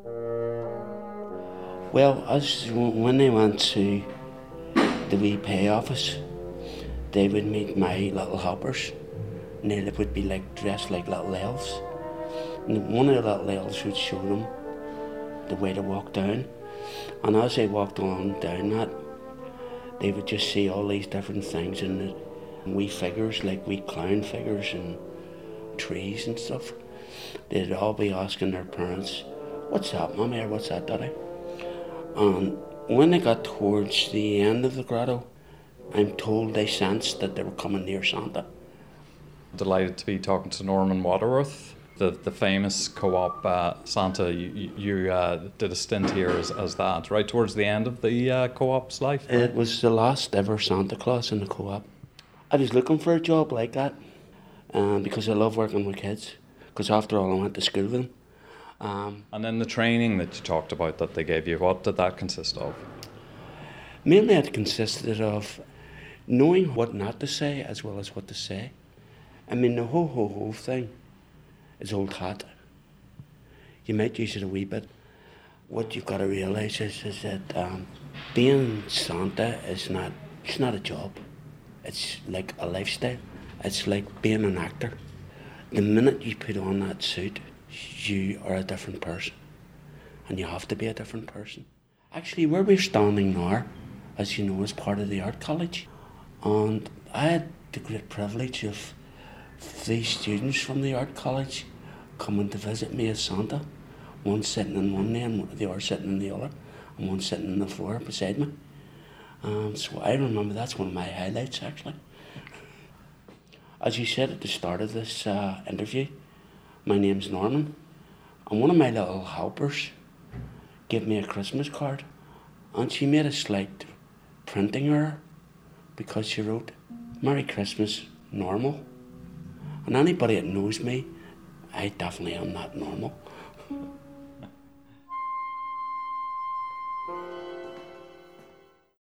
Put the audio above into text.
Well, when they went to the wee pay office, they would meet my little helpers, and they would be like dressed like little elves. And one of the little elves would show them the way to walk down. And as they walked on down that, they would just see all these different things in the wee figures, like wee clown figures and trees and stuff. They'd all be asking their parents, "What's that, Mummy?" or "What's that, Daddy?" And when they got towards the end of the grotto, I'm told they sensed that they were coming near Santa. Delighted to be talking to Norman Waterworth, the famous co-op Santa. You did a stint here as that, right towards the end of the co-op's life? Right? It was the last ever Santa Claus in the co-op. I was looking for a job like that because I love working with kids, because after all I went to school with them. And then the training that you talked about that they gave you, what did that consist of? Mainly it consisted of knowing what not to say as well as what to say. I mean, the ho-ho-ho thing is old hat. You might use it a wee bit. What you've got to realise is that being Santa is it's not a job. It's like a lifestyle. It's like being an actor. The minute you put on that suit, you are a different person. And you have to be a different person. Actually, where we're standing now, as you know, is part of the art college. And I had the great privilege of these students from the art college coming to visit me as Santa. One sitting in one knee and the other sitting in the other, and one sitting on the floor beside me. So I remember that's one of my highlights, actually. As you said at the start of this interview, my name's Norman, and one of my little helpers gave me a Christmas card, and she made a slight printing error because she wrote, "Merry Christmas, Normal." And anybody that knows me, I definitely am not normal.